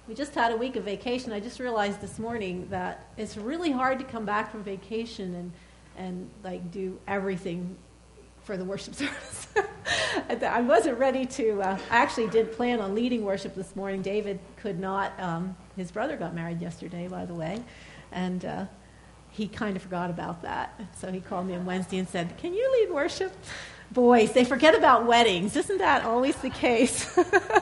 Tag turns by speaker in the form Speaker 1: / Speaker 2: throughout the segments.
Speaker 1: We just had a week of vacation. I just realized this morning that it's really hard to come back from vacation and like do everything for the worship service. I wasn't ready to, I actually did plan on leading worship this morning. David could not, his brother got married yesterday, by the way, and he kind of forgot about that. So he called me on Wednesday and said, "Can you lead worship?" Boys, they forget about weddings. Isn't that always the case?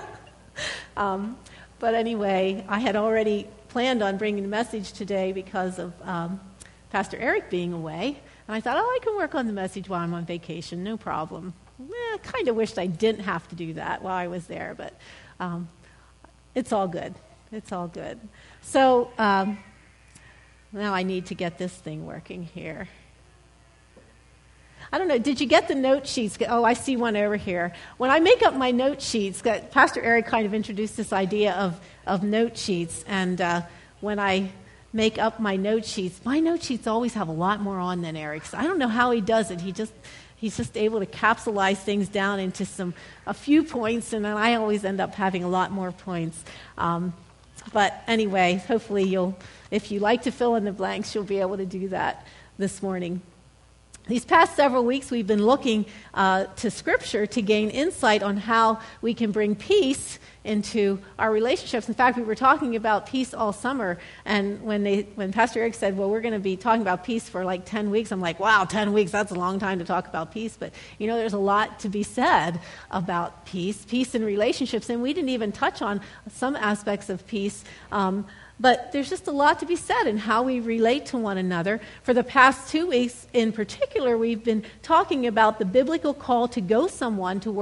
Speaker 1: But anyway, I had already planned on bringing the message today because of Pastor Eric being away. And I thought, I can work on the message while I'm on vacation, no problem. Kind of wished I didn't have to do that while I was there, but it's all good. It's all good. So now I need to get this thing working here. I don't know, did you get the note sheets? Oh, I see one over here. When I make up my note sheets, Pastor Eric kind of introduced this idea of note sheets, and when I make up my note sheets always have a lot more on than Eric's. I don't know how he does it. He's just able to capsulize things down into a few points, and then I always end up having a lot more points. But anyway, hopefully if you like to fill in the blanks, you'll be able to do that this morning. These past several weeks, we've been looking to Scripture to gain insight on how we can bring peace into our relationships. In fact, we were talking about peace all summer, and when Pastor Eric said, well, we're going to be talking about peace for like 10 weeks, I'm like, wow, 10 weeks, that's a long time to talk about peace. But, there's a lot to be said about peace in relationships, and we didn't even touch on some aspects of peace. But there's just a lot to be said in how we relate to one another. For the past 2 weeks in particular, we've been talking about the biblical call to go to someone to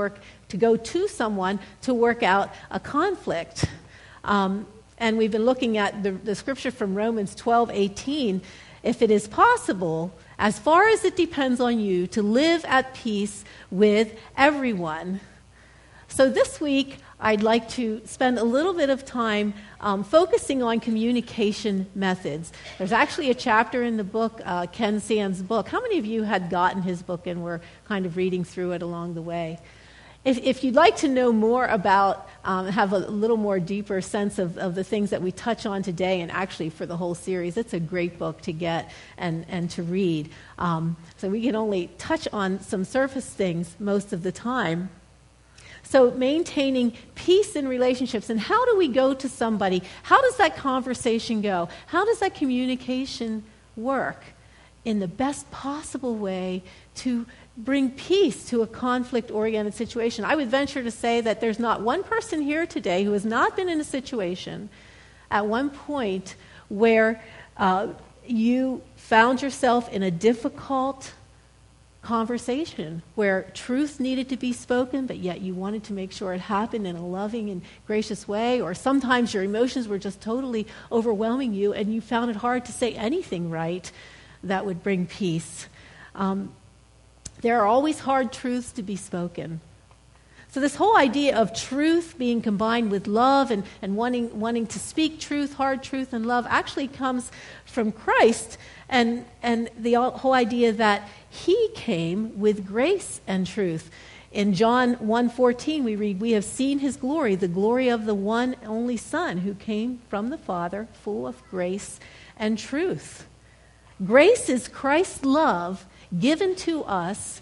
Speaker 1: work out a conflict. And we've been looking at the scripture from Romans 12:18. If it is possible, as far as it depends on you, to live at peace with everyone. So this week, I'd like to spend a little bit of time focusing on communication methods. There's actually a chapter in the book, Ken Sand's book. How many of you had gotten his book and were kind of reading through it along the way? If you'd like to know more about, have a little more deeper sense of the things that we touch on today, and actually for the whole series, it's a great book to get and to read. So we can only touch on some surface things most of the time. So maintaining peace in relationships, and how do we go to somebody? How does that conversation go? How does that communication work in the best possible way to bring peace to a conflict-oriented situation? I would venture to say that there's not one person here today who has not been in a situation at one point where you found yourself in a difficult conversation where truth needed to be spoken, but yet you wanted to make sure it happened in a loving and gracious way, or sometimes your emotions were just totally overwhelming you and you found it hard to say anything right that would bring peace. There are always hard truths to be spoken. So this whole idea of truth being combined with love and wanting to speak truth, hard truth, and love actually comes from Christ, and the whole idea that he came with grace and truth. In John 1:14 we read, "We have seen his glory, the glory of the one only Son who came from the Father, full of grace and truth." Grace is Christ's love given to us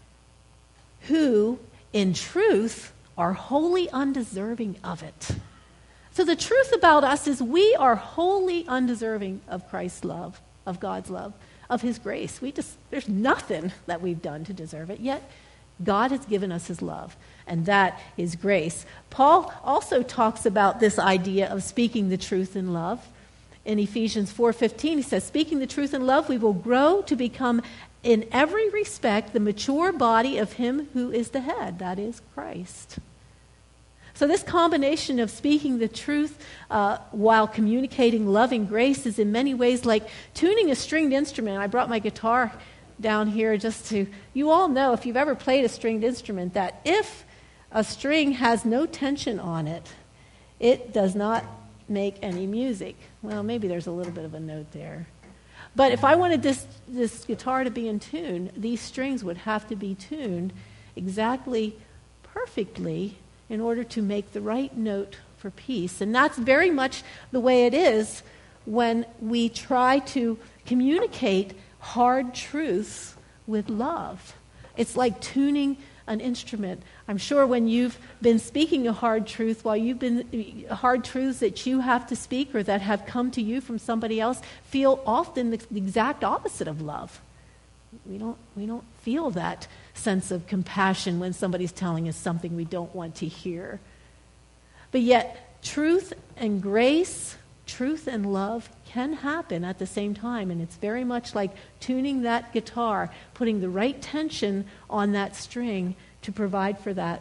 Speaker 1: who in truth are wholly undeserving of it. So the truth about us is we are wholly undeserving of Christ's love, of God's love, of his grace. There's nothing that we've done to deserve it, yet God has given us his love, and that is grace. Paul also talks about this idea of speaking the truth in love. In Ephesians 4:15, he says, "Speaking the truth in love, we will grow to become in every respect the mature body of him who is the head," that is Christ. So this combination of speaking the truth while communicating loving grace is in many ways like tuning a stringed instrument. I brought my guitar down here you all know, if you've ever played a stringed instrument, that if a string has no tension on it, it does not make any music. Well, maybe there's a little bit of a note there. But if I wanted this guitar to be in tune, these strings would have to be tuned exactly perfectly in order to make the right note for peace. And that's very much the way it is when we try to communicate hard truths with love. It's like tuning an instrument. I'm sure when you've been speaking a hard truth, hard truths that you have to speak or that have come to you from somebody else feel often the exact opposite of love. We don't feel that sense of compassion when somebody's telling us something we don't want to hear. But yet, truth and grace, truth and love can happen at the same time, and it's very much like tuning that guitar, putting the right tension on that string to provide for that.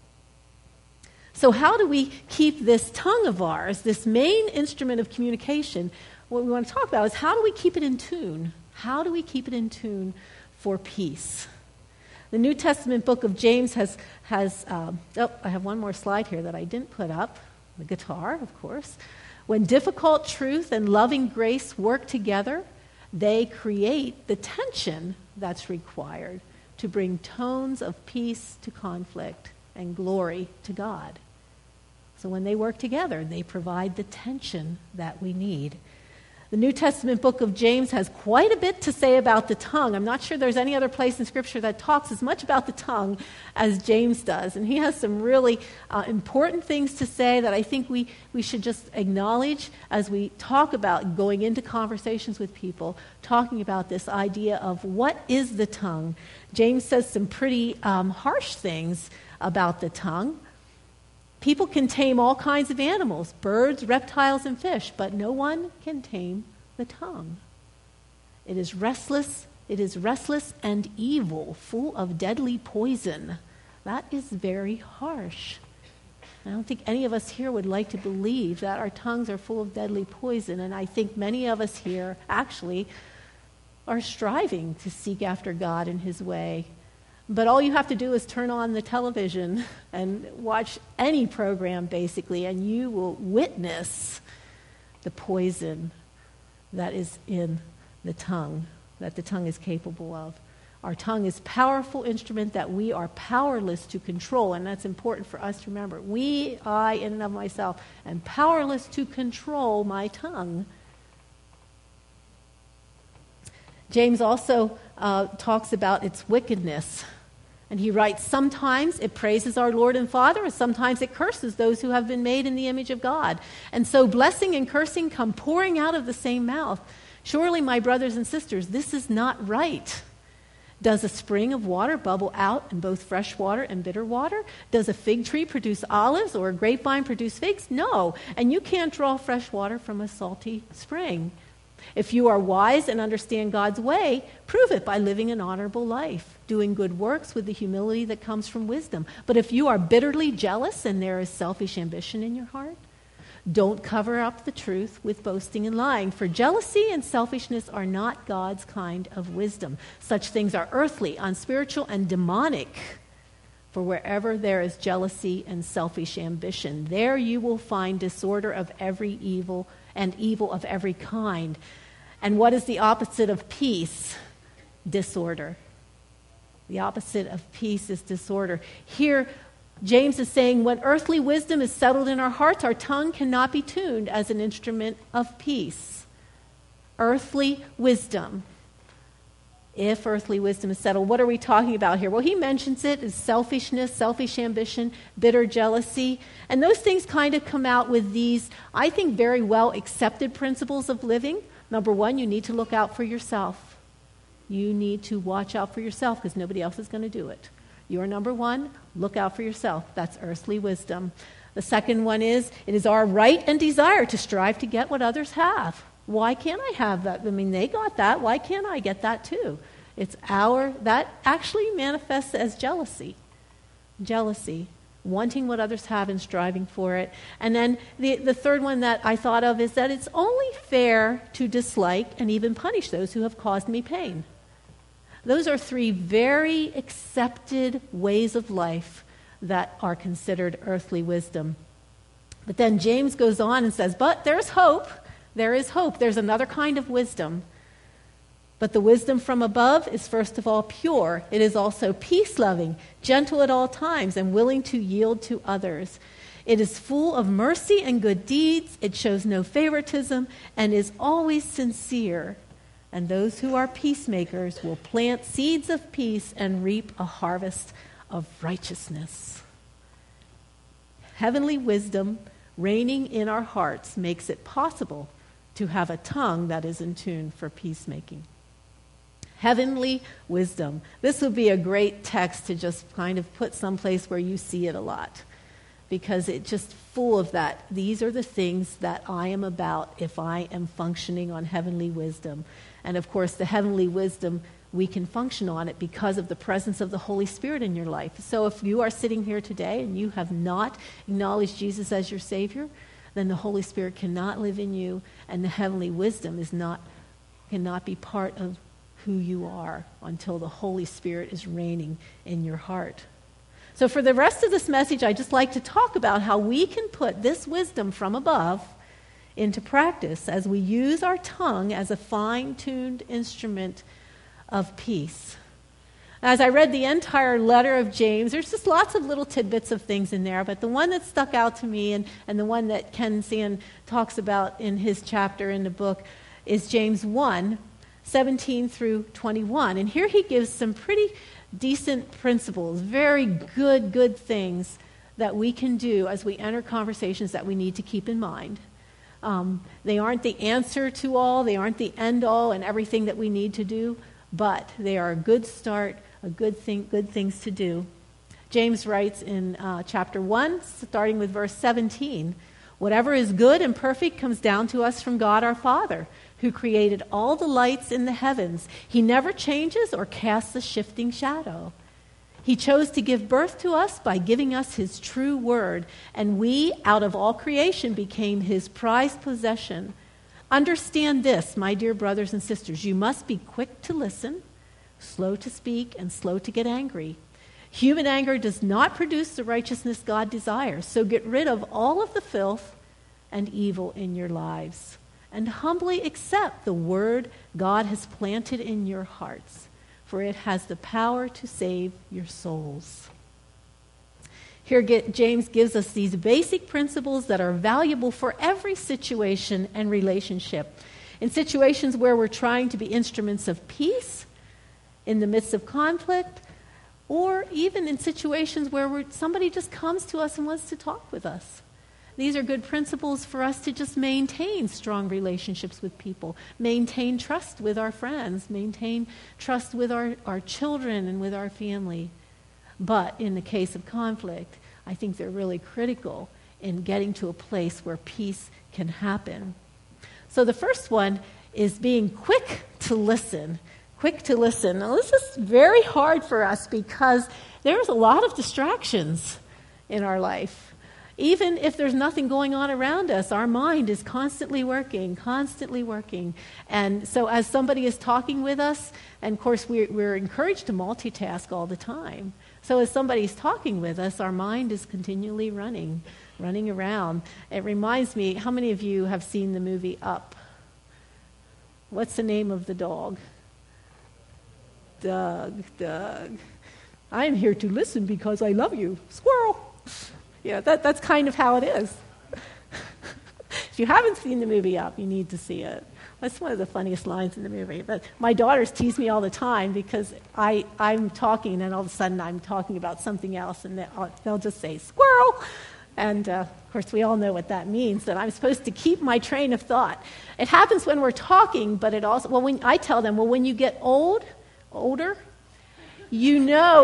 Speaker 1: So how do we keep this tongue of ours, this main instrument of communication? What we want to talk about is how do we keep it in tune? How do we keep it in tune for peace? The New Testament book of James has I have one more slide here that I didn't put up, the guitar, of course. When difficult truth and loving grace work together, they create the tension that's required to bring tones of peace to conflict and glory to God. So when they work together, they provide the tension that we need. The New Testament book of James has quite a bit to say about the tongue. I'm not sure there's any other place in Scripture that talks as much about the tongue as James does. And he has some really important things to say that I think we should just acknowledge as we talk about going into conversations with people, talking about this idea of what is the tongue. James says some pretty harsh things about the tongue. People can tame all kinds of animals, birds, reptiles, and fish, but no one can tame the tongue. It is restless and evil, full of deadly poison. That is very harsh. I don't think any of us here would like to believe that our tongues are full of deadly poison, and I think many of us here actually are striving to seek after God in His way. But all you have to do is turn on the television and watch any program, basically, and you will witness the poison that is in the tongue, that the tongue is capable of. Our tongue is a powerful instrument that we are powerless to control, and that's important for us to remember. I, in and of myself, am powerless to control my tongue. James also talks about its wickedness. And he writes, sometimes it praises our Lord and Father, and sometimes it curses those who have been made in the image of God. And so blessing and cursing come pouring out of the same mouth. Surely, my brothers and sisters, this is not right. Does a spring of water bubble out in both fresh water and bitter water? Does a fig tree produce olives or a grapevine produce figs? No. And you can't draw fresh water from a salty spring. If you are wise and understand God's way, prove it by living an honorable life, doing good works with the humility that comes from wisdom. But if you are bitterly jealous and there is selfish ambition in your heart, don't cover up the truth with boasting and lying, for jealousy and selfishness are not God's kind of wisdom. Such things are earthly, unspiritual, and demonic. For wherever there is jealousy and selfish ambition, there you will find disorder of every evil and evil of every kind. And what is the opposite of peace? Disorder. The opposite of peace is disorder. Here, James is saying when earthly wisdom is settled in our hearts, our tongue cannot be tuned as an instrument of peace. Earthly wisdom. If earthly wisdom is settled, what are we talking about here? Well, he mentions it as selfishness, selfish ambition, bitter jealousy. And those things kind of come out with these, I think, very well accepted principles of living. Number one, you need to look out for yourself. You need to watch out for yourself because nobody else is going to do it. You're number one, look out for yourself. That's earthly wisdom. The second one is, it is our right and desire to strive to get what others have. Why can't I have that? I mean, they got that. Why can't I get that too? That actually manifests as jealousy. Jealousy, wanting what others have and striving for it. And then the third one that I thought of is that it's only fair to dislike and even punish those who have caused me pain. Those are three very accepted ways of life that are considered earthly wisdom. But then James goes on and says, but there's hope. There is hope. There's another kind of wisdom. But the wisdom from above is first of all pure. It is also peace-loving, gentle at all times, and willing to yield to others. It is full of mercy and good deeds. It shows no favoritism and is always sincere. And those who are peacemakers will plant seeds of peace and reap a harvest of righteousness. Heavenly wisdom reigning in our hearts makes it possible to have a tongue that is in tune for peacemaking. Heavenly wisdom. This would be a great text to just kind of put someplace where you see it a lot, because it's just full of that. These are the things that I am about if I am functioning on heavenly wisdom. And of course, the heavenly wisdom, we can function on it because of the presence of the Holy Spirit in your life. So if you are sitting here today and you have not acknowledged Jesus as your Savior, then the Holy Spirit cannot live in you, and the heavenly wisdom cannot be part of who you are until the Holy Spirit is reigning in your heart. So for the rest of this message, I'd just like to talk about how we can put this wisdom from above into practice as we use our tongue as a fine-tuned instrument of peace. As I read the entire letter of James, there's just lots of little tidbits of things in there, but the one that stuck out to me and the one that Ken Sand talks about in his chapter in the book is James 1:17 through 21. And here he gives some pretty decent principles, very good things that we can do as we enter conversations that we need to keep in mind. They aren't the answer to all, they aren't the end all and everything that we need to do, but they are a good start, good things to do. James writes in chapter 1, starting with verse 17, "Whatever is good and perfect comes down to us from God our Father, who created all the lights in the heavens. He never changes or casts a shifting shadow. He chose to give birth to us by giving us his true word, and we, out of all creation, became his prized possession. Understand this, my dear brothers and sisters. You must be quick to listen, slow to speak, and slow to get angry. Human anger does not produce the righteousness God desires, so get rid of all of the filth and evil in your lives, and humbly accept the word God has planted in your hearts, for it has the power to save your souls." Here James gives us these basic principles that are valuable for every situation and relationship. In situations where we're trying to be instruments of peace, in the midst of conflict, or even in situations where somebody just comes to us and wants to talk with us. These are good principles for us to just maintain strong relationships with people, maintain trust with our friends, maintain trust with our children and with our family. But in the case of conflict, I think they're really critical in getting to a place where peace can happen. So the first one is being quick to listen. Quick to listen. Now, this is very hard for us because there's a lot of distractions in our life. Even if there's nothing going on around us, our mind is constantly working. And so as somebody is talking with us, and of course we're encouraged to multitask all the time. So as somebody's talking with us, our mind is continually running around. It reminds me, how many of you have seen the movie Up? What's the name of the dog? Doug. I'm here to listen because I love you. Squirrel. Yeah, that's kind of how it is. If you haven't seen the movie Up, you need to see it. That's one of the funniest lines in the movie. But my daughters tease me all the time because I'm talking and then all of a sudden I'm talking about something else and they'll just say, "Squirrel!" And of course we all know what that means, that I'm supposed to keep my train of thought. It happens when we're talking, but it also, when I tell them, when you get older, if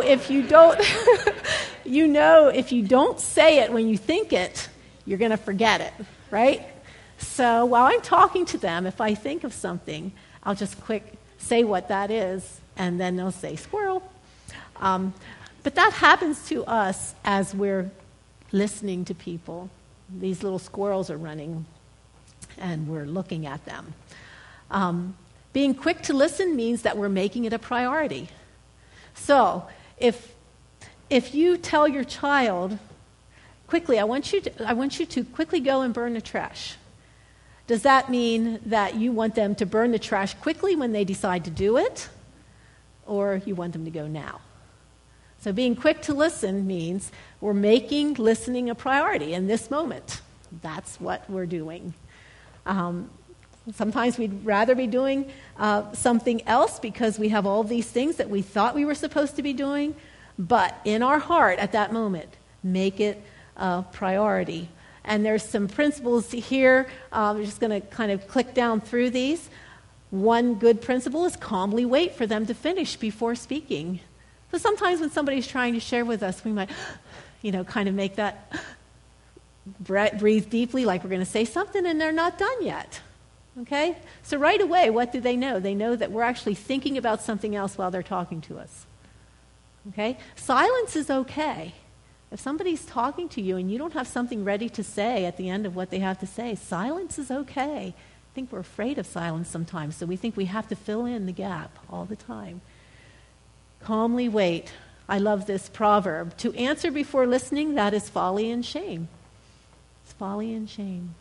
Speaker 1: you don't say it when you think it, you're going to forget it, right? So while I'm talking to them, if I think of something, I'll just quick say what that is, and then they'll say, "Squirrel." But that happens to us as we're listening to people. These little squirrels are running, and we're looking at them. Being quick to listen means that we're making it a priority. So if you tell your child, quickly, I want you to quickly go and burn the trash. Does that mean that you want them to burn the trash quickly when they decide to do it? Or you want them to go now? So being quick to listen means we're making listening a priority in this moment. That's what we're doing. Sometimes we'd rather be doing something else because we have all these things that we thought we were supposed to be doing, but in our heart at that moment, make it a priority. And there's some principles here. I'm just going to kind of click down through these. One good principle is calmly wait for them to finish before speaking. So sometimes when somebody's trying to share with us, we might, kind of make that breathe deeply like we're going to say something and they're not done yet. Okay? So right away, what do they know? They know that we're actually thinking about something else while they're talking to us. Okay? Silence is okay. If somebody's talking to you and you don't have something ready to say at the end of what they have to say, silence is okay. I think we're afraid of silence sometimes, so we think we have to fill in the gap all the time. Calmly wait. I love this proverb. To answer before listening, that is folly and shame. It's folly and shame.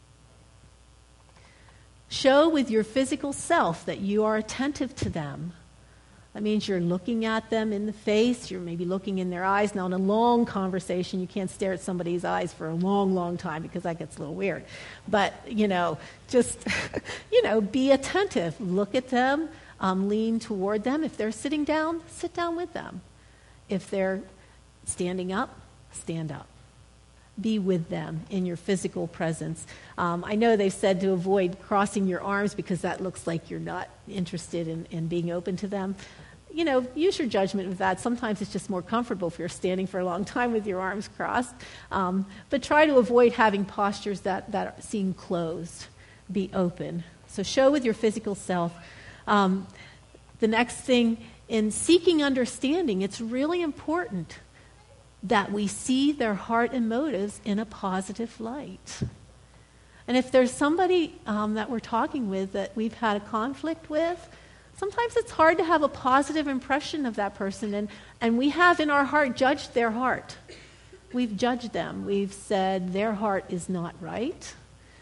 Speaker 1: Show with your physical self that you are attentive to them. That means you're looking at them in the face. You're maybe looking in their eyes. Now, in a long conversation, you can't stare at somebody's eyes for a long, long time because that gets a little weird. But, just, be attentive. Look at them. Lean toward them. If they're sitting down, sit down with them. If they're standing up, stand up. Be with them in your physical presence. I know they've said to avoid crossing your arms because that looks like you're not interested in being open to them. Use your judgment with that. Sometimes it's just more comfortable if you're standing for a long time with your arms crossed. But try to avoid having postures that seem closed. Be open. So show with your physical self. The next thing, in seeking understanding, it's really important that we see their heart and motives in a positive light. And if there's somebody that we're talking with that we've had a conflict with, sometimes it's hard to have a positive impression of that person. And we have in our heart judged their heart. We've judged them. We've said their heart is not right.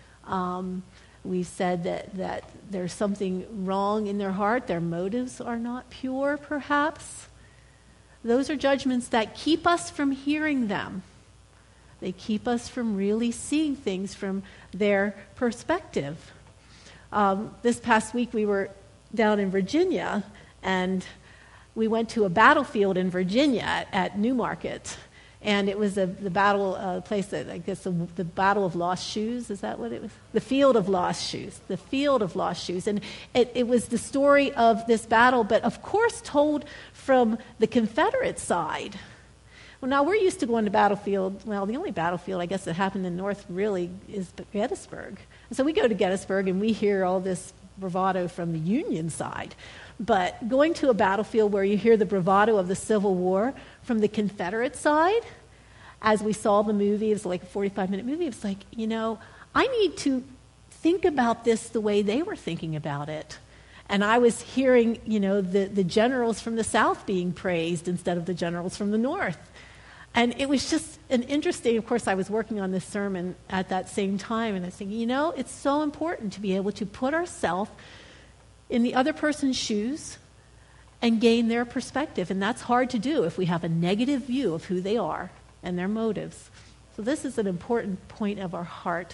Speaker 1: We've said that there's something wrong in their heart. Their motives are not pure, perhaps. Those are judgments that keep us from hearing them. They keep us from really seeing things from their perspective. This past week we were down in Virginia, and we went to a battlefield in Virginia at Newmarket. And it was the battle place that, I guess, the Battle of Lost Shoes. Is that what it was? The Field of Lost Shoes. The Field of Lost Shoes. And it was the story of this battle, but of course told from the Confederate side. Well, now we're used to going to battlefield. Well, the only battlefield, I guess, that happened in the North really is Gettysburg. And so we go to Gettysburg and we hear all this bravado from the Union side. But going to a battlefield where you hear the bravado of the Civil War from the Confederate side, as we saw the movie, it was like a 45-minute movie, it's like, I need to think about this the way they were thinking about it. And I was hearing, the generals from the South being praised instead of the generals from the North. And it was just an interesting, of course, I was working on this sermon at that same time, and I was thinking, it's so important to be able to put ourselves in the other person's shoes and gain their perspective. And that's hard to do if we have a negative view of who they are and their motives. So this is an important point of our heart.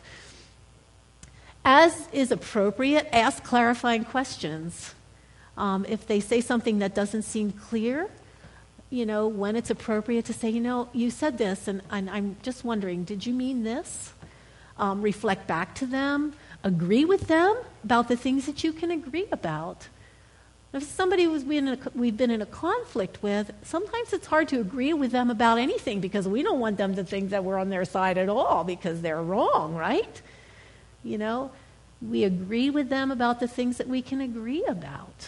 Speaker 1: As is appropriate, ask clarifying questions. If they say something that doesn't seem clear, when it's appropriate to say, you said this, and I'm just wondering, did you mean this? Reflect back to them. Agree with them about the things that you can agree about. If somebody we've been in a conflict with, sometimes it's hard to agree with them about anything because we don't want them to think that we're on their side at all because they're wrong, right? We agree with them about the things that we can agree about.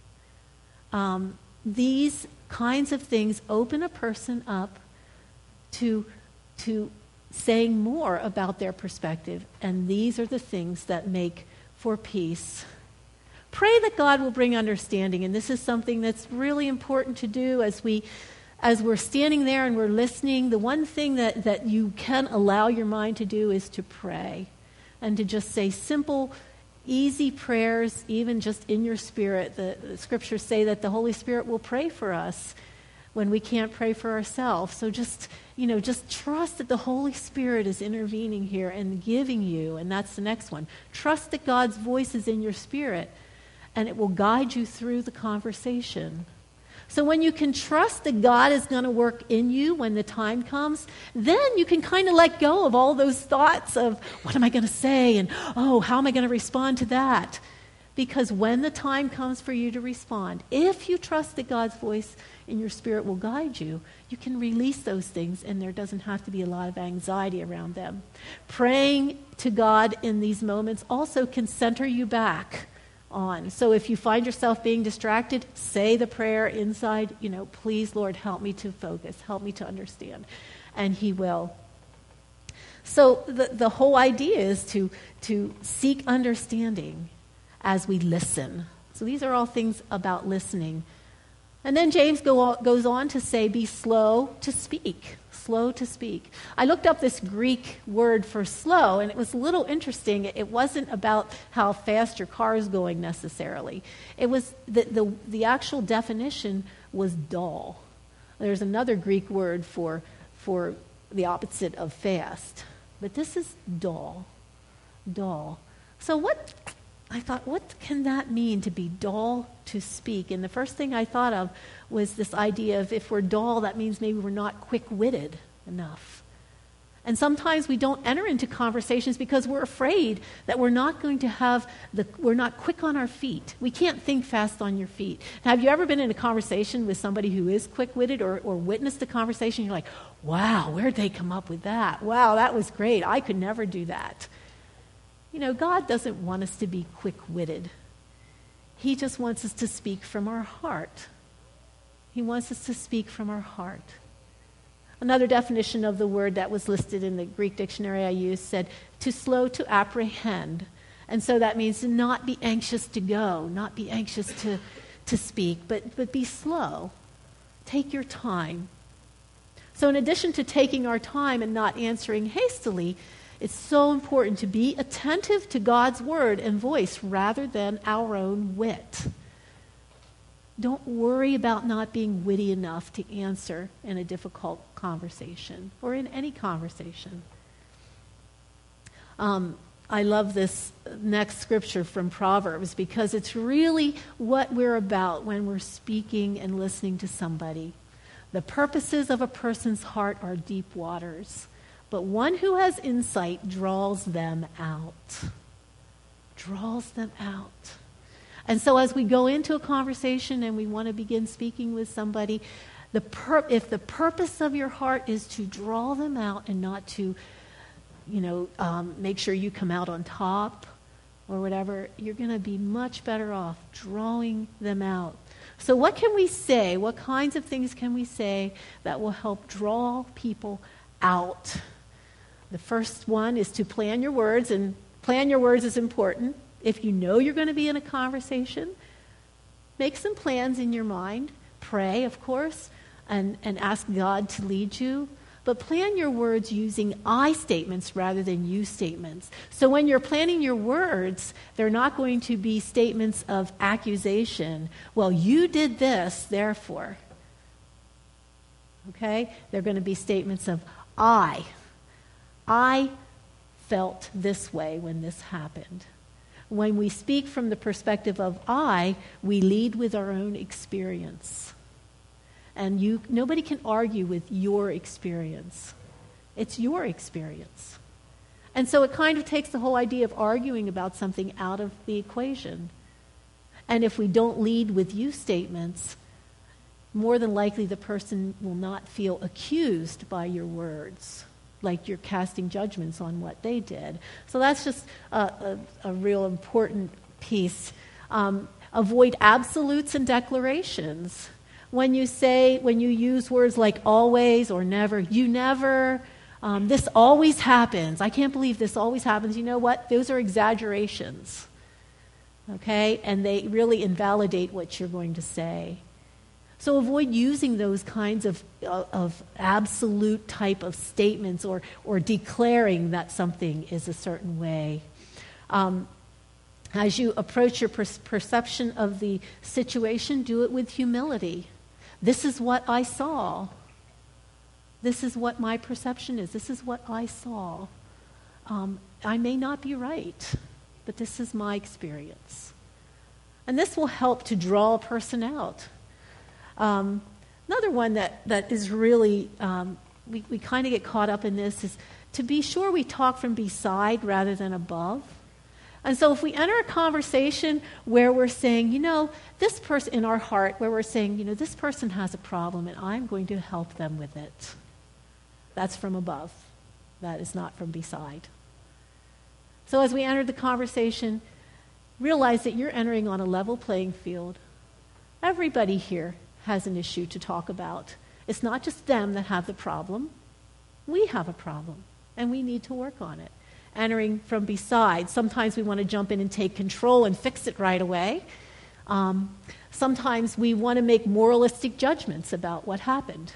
Speaker 1: These kinds of things open a person up to saying more about their perspective, and these are the things that make for peace. Pray that God will bring understanding, and this is something that's really important to do as we're standing there and we're listening. The one thing that you can allow your mind to do is to pray and to just say simple, easy prayers, even just in your spirit. The scriptures say that the Holy Spirit will pray for us. when we can't pray for ourselves. So just trust that the Holy Spirit is intervening here and giving you, and that's the next one. Trust that God's voice is in your spirit, and it will guide you through the conversation. So when you can trust that God is going to work in you when the time comes, then you can kind of let go of all those thoughts of, what am I going to say? And, oh, how am I going to respond to that? Because when the time comes for you to respond, if you trust that God's voice in your spirit will guide you, you can release those things, and there doesn't have to be a lot of anxiety around them. Praying to God in these moments also can center you back on. So if you find yourself being distracted, say the prayer inside, please, Lord, help me to focus, help me to understand. And he will. So the whole idea is to seek understanding as we listen. So these are all things about listening. And then James goes on to say, be slow to speak. Slow to speak. I looked up this Greek word for slow, and it was a little interesting. It wasn't about how fast your car is going necessarily. It was the actual definition was dull. There's another Greek word for the opposite of fast, but this is dull. Dull. So I thought, what can that mean, to be dull to speak? And the first thing I thought of was this idea of, if we're dull, that means maybe we're not quick-witted enough. And sometimes we don't enter into conversations because we're afraid that we're not going to we're not quick on our feet. We can't think fast on your feet. Have you ever been in a conversation with somebody who is quick-witted, or witnessed a conversation, you're like, wow, where'd they come up with that? Wow, that was great. I could never do that. God doesn't want us to be quick-witted. He just wants us to speak from our heart. He wants us to speak from our heart. Another definition of the word that was listed in the Greek dictionary I used said, to slow to apprehend. And so that means to not be anxious to go, not be anxious to speak, but be slow. Take your time. So in addition to taking our time and not answering hastily, it's so important to be attentive to God's word and voice rather than our own wit. Don't worry about not being witty enough to answer in a difficult conversation or in any conversation. I love this next scripture from Proverbs, because it's really what we're about when we're speaking and listening to somebody. The purposes of a person's heart are deep waters, but one who has insight draws them out. Draws them out. And so as we go into a conversation and we want to begin speaking with somebody, if the purpose of your heart is to draw them out and not to, make sure you come out on top or whatever, you're going to be much better off drawing them out. So what can we say? What kinds of things can we say that will help draw people out? The first one is to plan your words, and plan your words is important. If you know you're going to be in a conversation, make some plans in your mind. Pray, of course, and ask God to lead you. But plan your words using I statements rather than you statements. So when you're planning your words, they're not going to be statements of accusation. Well, you did this, therefore. Okay? They're going to be statements of I felt this way when this happened. When we speak from the perspective of I, we lead with our own experience. And nobody can argue with your experience. It's your experience. And so it kind of takes the whole idea of arguing about something out of the equation. And if we don't lead with you statements, more than likely the person will not feel accused by your words, like you're casting judgments on what they did. So that's just a real important piece. Avoid absolutes and declarations. When you use words like always or never, you never, this always happens. I can't believe this always happens. You know what? Those are exaggerations. Okay? And they really invalidate what you're going to say. So avoid using those kinds of absolute type of statements or declaring that something is a certain way. As you approach your perception of the situation, do it with humility. This is what I saw. This is what my perception is. This is what I saw. I may not be right, but this is my experience. And this will help to draw a person out. Another one that is really, we kind of get caught up in this is to be sure we talk from beside rather than above. And so if we enter a conversation where we're saying, this person in our heart, where we're saying, this person has a problem and I'm going to help them with it. That's from above. That is not from beside. So as we enter the conversation, realize that you're entering on a level playing field. Everybody here has an issue to talk about. It's not just them that have the problem. We have a problem, and we need to work on it. Entering from beside. Sometimes we want to jump in and take control and fix it right away. Sometimes we want to make moralistic judgments about what happened.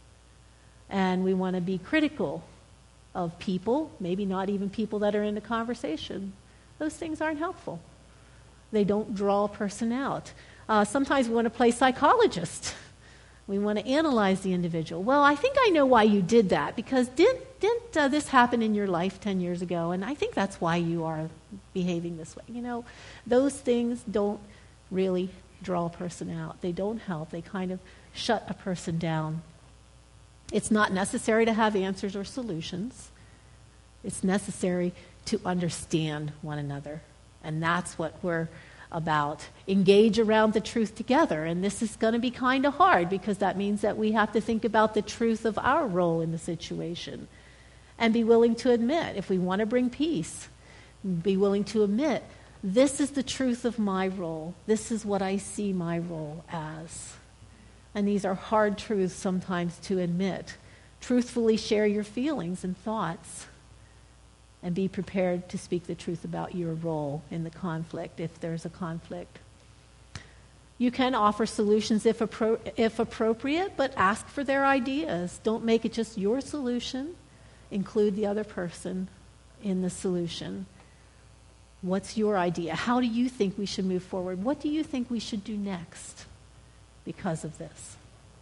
Speaker 1: And we want to be critical of people, maybe not even people that are in the conversation. Those things aren't helpful. They don't draw a person out. Sometimes we want to play psychologist. We want to analyze the individual. Well, I think I know why you did that, because didn't this happen in your life 10 years ago? And I think that's why you are behaving this way. Those things don't really draw a person out. They don't help. They kind of shut a person down. It's not necessary to have answers or solutions. It's necessary to understand one another. And that's what we're about. Engage around the truth together. And this is going to be kind of hard, because that means that we have to think about the truth of our role in the situation and be willing to admit, if we want to bring peace, be willing to admit, this is the truth of my role. This is what I see my role as. And these are hard truths sometimes to admit. Truthfully share your feelings and thoughts, and be prepared to speak the truth about your role in the conflict, if there's a conflict. You can offer solutions if appropriate, but ask for their ideas. Don't make it just your solution. Include the other person in the solution. What's your idea? How do you think we should move forward? What do you think we should do next because of this?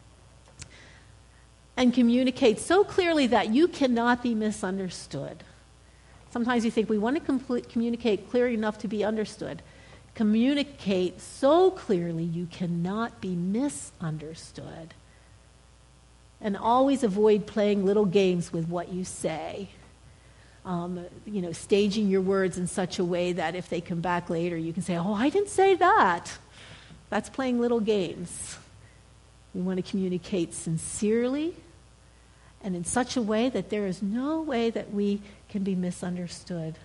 Speaker 1: And communicate so clearly that you cannot be misunderstood. Sometimes you think we want to communicate clear enough to be understood. Communicate so clearly you cannot be misunderstood. And always avoid playing little games with what you say. Staging your words in such a way that if they come back later, you can say, oh, I didn't say that. That's playing little games. We want to communicate sincerely and in such a way that there is no way that we can be misunderstood.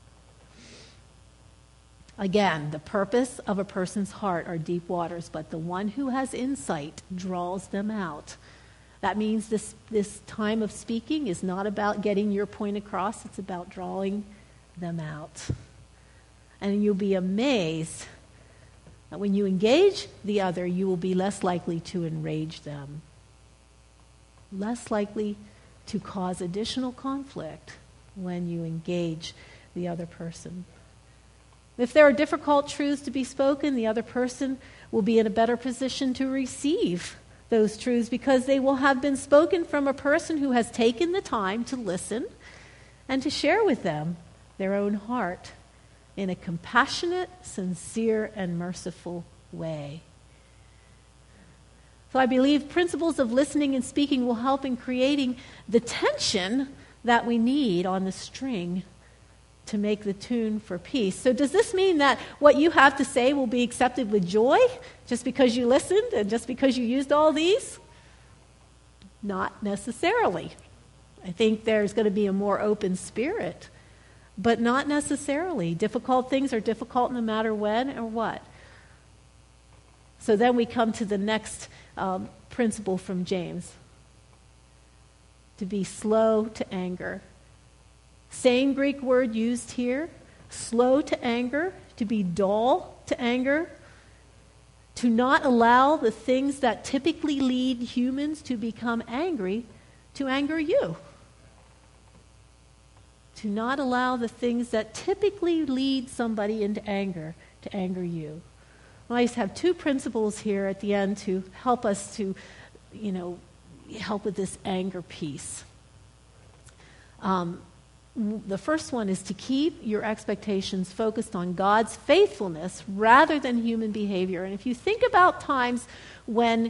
Speaker 1: Again, the purpose of a person's heart are deep waters, but the one who has insight draws them out. That means this time of speaking is not about getting your point across, it's about drawing them out. And you'll be amazed that when you engage the other, you will be less likely to enrage them, less likely to cause additional conflict when you engage the other person. If there are difficult truths to be spoken, the other person will be in a better position to receive those truths, because they will have been spoken from a person who has taken the time to listen and to share with them their own heart in a compassionate, sincere, and merciful way. So I believe principles of listening and speaking will help in creating the tension that we need on the string to make the tune for peace. So does this mean that what you have to say will be accepted with joy just because you listened and just because you used all these? Not necessarily. I think there's going to be a more open spirit, but not necessarily. Difficult things are difficult no matter when or what. So then we come to the next principle from James. To be slow to anger. Same Greek word used here. Slow to anger, to be dull to anger, to not allow the things that typically lead humans to become angry to anger you. To not allow the things that typically lead somebody into anger to anger you. I just have two principles here at the end to help us to, help with this anger piece. The first one is to keep your expectations focused on God's faithfulness rather than human behavior. And if you think about times when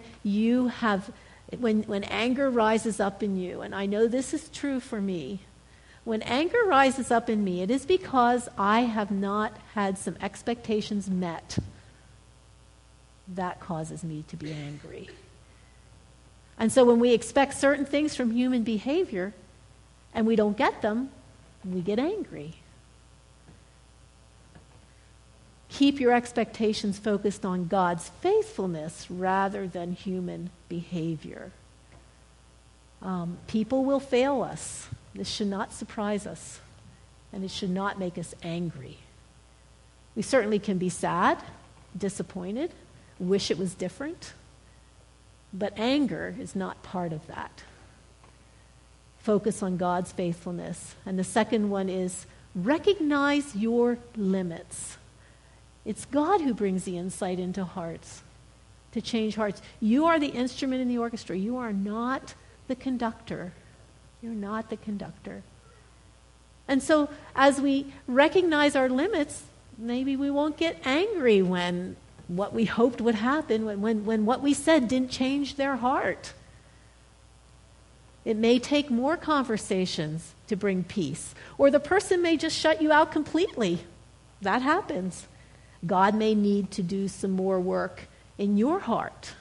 Speaker 1: when anger rises up in you, and I know this is true for me, when anger rises up in me, it is because I have not had some expectations met. That causes me to be angry. And so when we expect certain things from human behavior and we don't get them, we get angry. Keep your expectations focused on God's faithfulness rather than human behavior. People will fail us. This should not surprise us, and it should not make us angry. We certainly can be sad, disappointed, wish it was different, but anger is not part of that. Focus on God's faithfulness. And the second one is recognize your limits. It's God who brings the insight into hearts, to change hearts. You are the instrument in the orchestra. You are not the conductor. You're not the conductor. And so as we recognize our limits, maybe we won't get angry when what we hoped would happen, when what we said didn't change their heart. It may take more conversations to bring peace. Or the person may just shut you out completely. That happens. God may need to do some more work in your heart.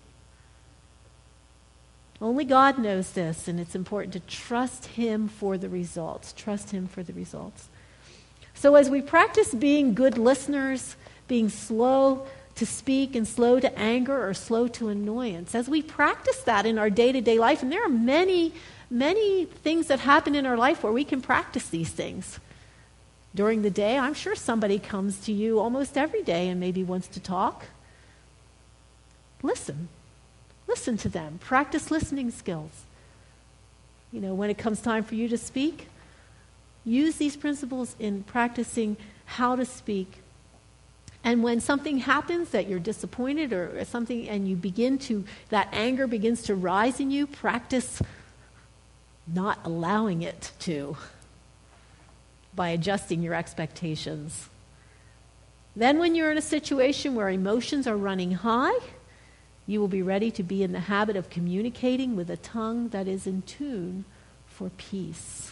Speaker 1: Only God knows this, and it's important to trust Him for the results. Trust Him for the results. So as we practice being good listeners, being slow to speak and slow to anger or slow to annoyance, as we practice that in our day-to-day life, and there are many, many things that happen in our life where we can practice these things. During the day, I'm sure somebody comes to you almost every day and maybe wants to talk. Listen. Listen to them. Practice listening skills. When it comes time for you to speak, use these principles in practicing how to speak. And when something happens that you're disappointed or something, and that anger begins to rise in you, practice not allowing it to, by adjusting your expectations. Then when you're in a situation where emotions are running high, you will be ready to be in the habit of communicating with a tongue that is in tune for peace.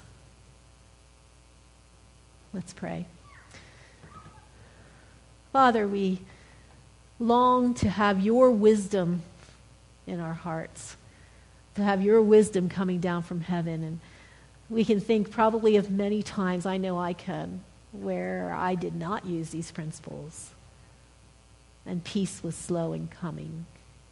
Speaker 1: Let's pray. Father, we long to have your wisdom in our hearts, to have your wisdom coming down from heaven. And we can think probably of many times, I know I can, where I did not use these principles and peace was slow in coming.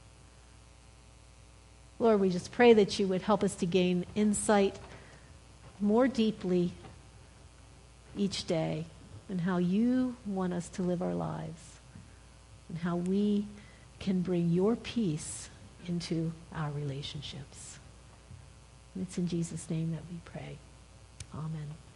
Speaker 1: Lord, we just pray that you would help us to gain insight more deeply each day in how you want us to live our lives and how we can bring your peace into our relationships. And it's in Jesus' name that we pray. Amen.